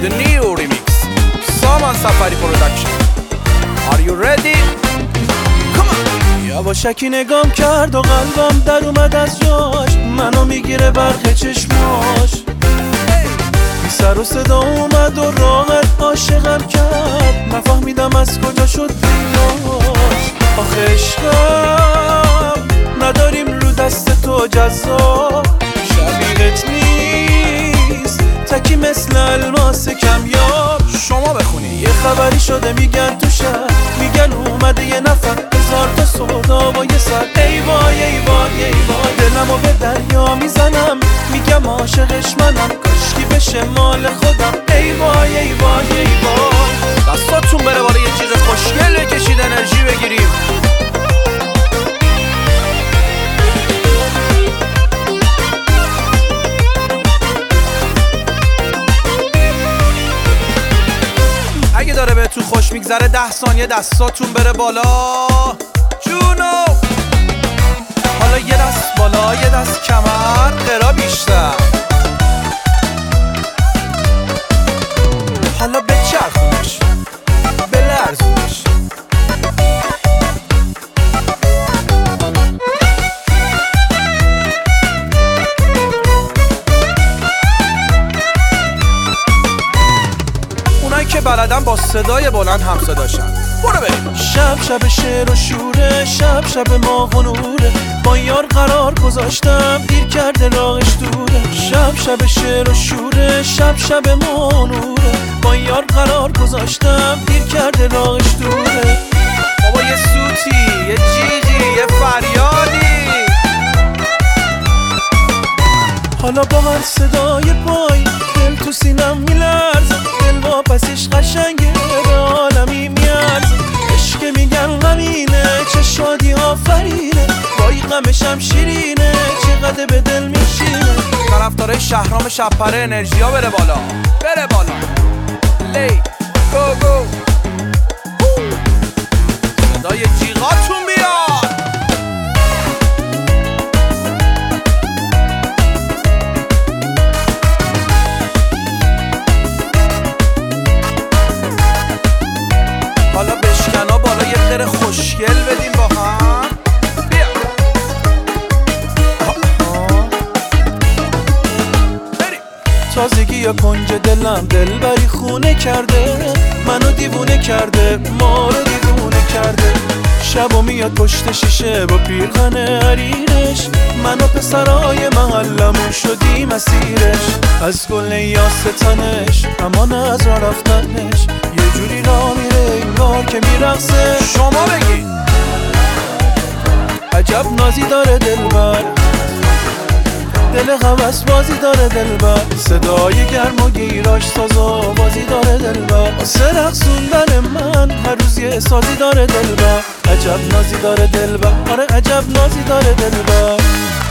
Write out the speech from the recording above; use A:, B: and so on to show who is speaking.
A: The new remix سامان سفری پرودکشن. Are you ready? Come on.
B: یواشکی نگام کرد و قلبم در اومد از جاش، منو میگیره برق چشماش. بی سر و صدا اومد و راحت عاشقم کرد، نفهمیدم از کجا شد پیداش. آخه عشقم نداریم رو دست تو جذاب، شبیهت نیست تکی مثل الماس کمیاب.
A: شما بخونی.
B: یه خبری شده میگن تو شهر، میگن اومده یه نفر، هزار تا سودا با یه سر. ای وای ای وای ای وای، دلمو به دریا میزنم، میگم عاشقش منم، کاشکی بشه مال خودم. ای وای ای وای ای وای.
A: دستاتون بره بالا، یه چیز خوشگل بکشید انرژی بگیریم. اگه داره بهتون خوش میگذره 10 ثانیه دستاتون بره بالا. جونو حالا یه دست بالا یه دست کمر، قرا بیشتر. حالا بچرخونش بلرزونش. اونایی که بلدن با صدای بلند هم صداشن. برو بریم.
B: شب شب شعر و شوره، شب شب ماه و نوره، با یار قرار گذاشتم دیر کرده راهش دوره. شب شب شعر و شوره، شب شب ماه و نوره، با یار قرار گذاشتم دیر کرده راهش دوره.
A: بابا یه سوتی یه جیغی یه فریادی.
B: حالا با هر صدای پای دل تو سینم میلرزه، دل واپسش قشنگه به عالمی میارزه. عشق میگن غمینه چه شادی آفرینه، وای غمشم شیرینه چقدر به دل میشینه.
A: طرفدارای شهرام شب‌پره انرژیا بره بالا بره بالا. لی گو گو صدای جیغاتون بیاد. حالا بشکنا بالا یه ذره خوشگل بدیم با هم. بیا بریم.
B: تازگی یا کنج دلم دلبری خونه کرده، منو دیوونه کرده ما رو دیوونه کرده. شبا میاد پشت شیشه با پیرهن حریرش، من و پسرای محلمون شدیم اسیرش. از گل یاستنش امان از راه رفتنش، یه جوری راه میره انگار که میرقصه.
A: شما بگید.
B: عجب نازی داره دلبر، دل هوس بازی داره دلبر، صدای گرم و گیراش ساز و بازی داره دلبر. واسه رقصوندن من هر روز یه سازی داره دلبر. عجب نازی داره دلبر، آره عجب نازی داره دلبر.